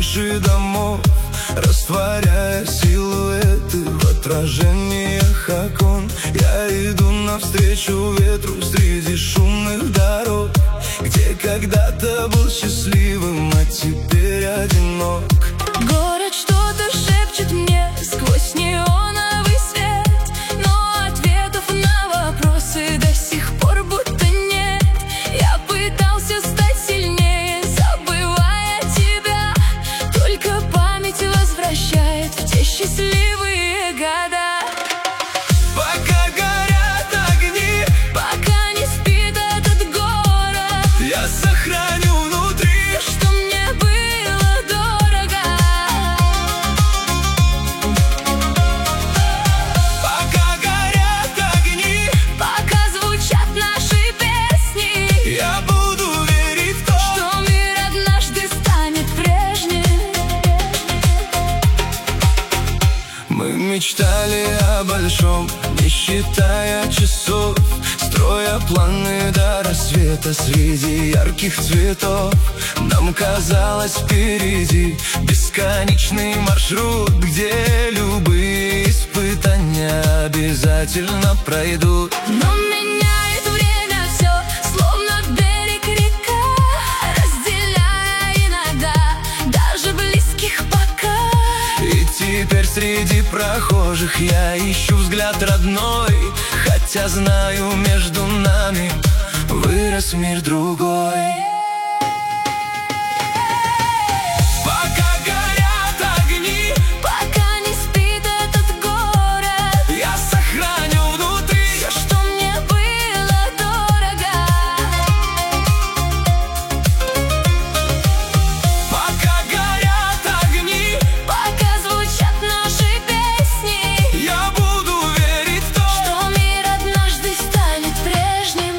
крыши домов, растворяя силуэты в отражениях окон. Я иду навстречу ветру среди шумных дорог, где когда-то был счастливым, а теперь одинок. Город что-то шепчет мне сквозь неоновый свет, но ответов на вопросы до сих пор будто нет. Я пытался стать сильнее, забывая тебя, только память возвращает в те счастливые года. Пока горят огни, пока не спит этот город, я сохраню внутри, что мне было дорого. пока горят огни, Пока звучат наши песни, я буду верить в то, что мир однажды станет прежним. мы мечтали о большом, не считая часов, строя планы до рассвета среди ярких цветов. Нам казалось, впереди бесконечный маршрут, где любые испытания обязательно пройдут. Но меняет время все, словно берег река, разделяя иногда даже близких пока. И теперь среди прохожих я ищу взгляд родной, хотя знаю, между нами вырос мир другой. Пока горят огни, Пока не спит этот город, я сохраню внутри, что мне было дорого. пока горят огни, Пока звучат наши песни, я буду верить в то, что мир однажды станет прежним.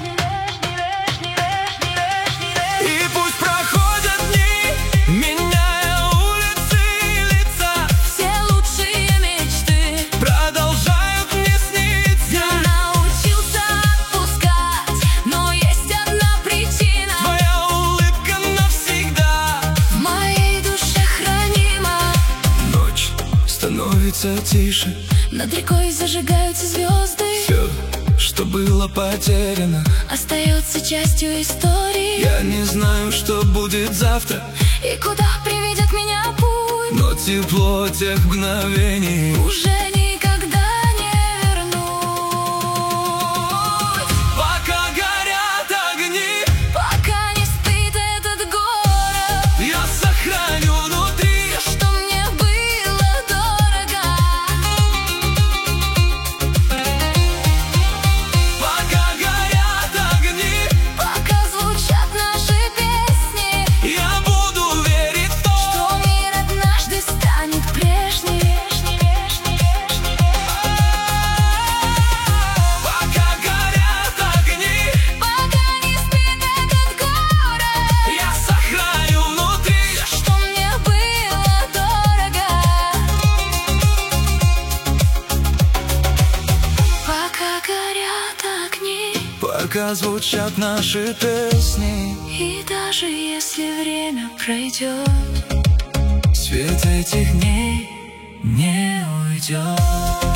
и пусть проходят дни, меняя улицы и лица, Все лучшие мечты продолжают мне сниться. я научился отпускать, но есть одна причина Твоя улыбка навсегда. в моей душе хранима. Ночь становится тише, Над рекой зажигаются звезды, все, что было потеряно, остается частью истории. я не знаю, что будет завтра, И куда приведет меня путь, но тепло тех мгновений уже никогда не вернуть. пока горят огни, Пока не спит этот город, я сохраню внутри, что мне было дорого. пока горят огни, Пока звучат наши песни, я буду верить в то, что мир однажды станет прежним. пока горят огни, Пока не спит этот город, я сохраню внутри, что мне было дорого. Пока горят огни, пока звучат наши песни, и даже если время пройдет, свет этих дней не уйдет.